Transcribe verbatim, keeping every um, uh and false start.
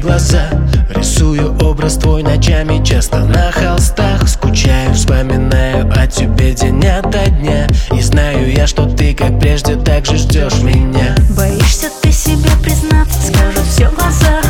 глаза. Рисую образ твой ночами, часто на холстах. Скучаю, вспоминаю о тебе день ото дня. И знаю я, что ты, как прежде, так же ждешь меня. Боишься ты себе признаться, скажут все в глазах.